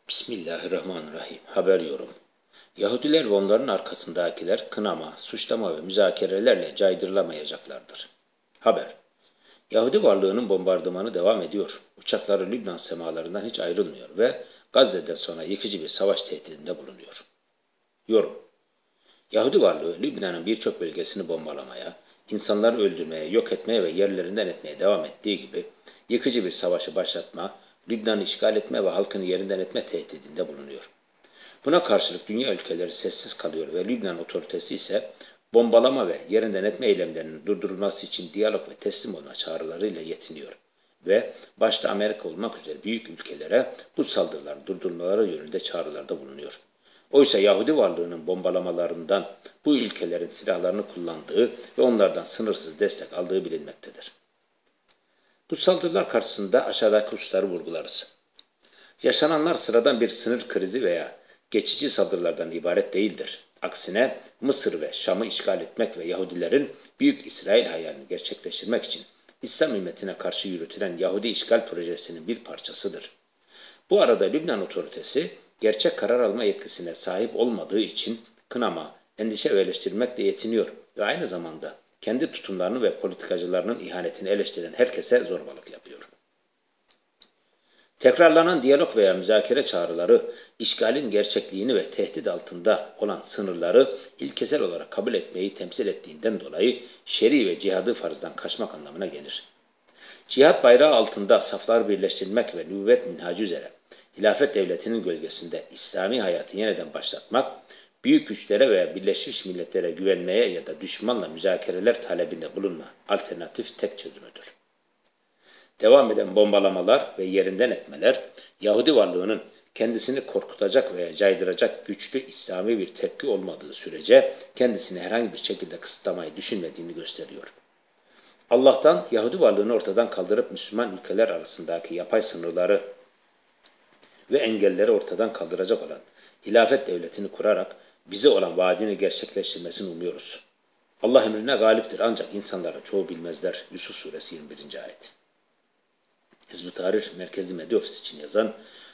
Bismillahirrahmanirrahim. Haber yorum. Yahudiler ve onların arkasındakiler kınama, suçlama ve müzakerelerle caydırılamayacaklardır. Haber. Yahudi varlığının bombardımanı devam ediyor. Uçakları Lübnan semalarından hiç ayrılmıyor ve Gazze'den sonra yıkıcı bir savaş tehdidinde bulunuyor. Yorum. Yahudi varlığı Lübnan'ın birçok bölgesini bombalamaya, insanları öldürmeye, yok etmeye ve yerlerinden etmeye devam ettiği gibi yıkıcı bir savaşı başlatma, Lübnan'ı işgal etme ve halkını yerinden etme tehdidinde bulunuyor. Buna karşılık dünya ülkeleri sessiz kalıyor ve Lübnan otoritesi ise bombalama ve yerinden etme eylemlerinin durdurulması için diyalog ve teslim olma çağrılarıyla yetiniyor ve başta Amerika olmak üzere büyük ülkelere bu saldırıların durdurulmaları yönünde çağrılarda bulunuyor. Oysa Yahudi varlığının bombalamalarından bu ülkelerin silahlarını kullandığı ve onlardan sınırsız destek aldığı bilinmektedir. Bu saldırılar karşısında aşağıdaki hususları vurgularız. Yaşananlar sıradan bir sınır krizi veya geçici saldırılardan ibaret değildir. Aksine Mısır ve Şam'ı işgal etmek ve Yahudilerin Büyük İsrail hayalini gerçekleştirmek için İslam ümmetine karşı yürütülen Yahudi işgal projesinin bir parçasıdır. Bu arada Lübnan otoritesi gerçek karar alma yetkisine sahip olmadığı için kınama, endişe ve eleştirmekle yetiniyor ve aynı zamanda kendi tutumlarını ve politikacılarının ihanetini eleştiren herkese zorbalık yapıyor. Tekrarlanan diyalog veya müzakere çağrıları, işgalin gerçekliğini ve tehdit altında olan sınırları ilkesel olarak kabul etmeyi temsil ettiğinden dolayı şer'i ve cihadı farzdan kaçmak anlamına gelir. Cihat bayrağı altında saflar birleştirmek ve nübüvvet minhacı üzere hilafet devletinin gölgesinde İslami hayatı yeniden başlatmak, büyük güçlere veya Birleşmiş Milletler'e güvenmeye ya da düşmanla müzakereler talebinde bulunma alternatif tek çözümüdür. Devam eden bombalamalar ve yerinden etmeler, Yahudi varlığının kendisini korkutacak veya caydıracak güçlü İslami bir tepki olmadığı sürece kendisini herhangi bir şekilde kısıtlamayı düşünmediğini gösteriyor. Allah'tan Yahudi varlığını ortadan kaldırıp Müslüman ülkeler arasındaki yapay sınırları ve engelleri ortadan kaldıracak olan hilafet devletini kurarak bize olan vaadini gerçekleştirmesini umuyoruz. Allah emrine galiptir ancak insanları çoğu bilmezler. Yusuf suresi 21. ayet. Hizb-ı Tahrir Merkezi Medya Ofisi için yazan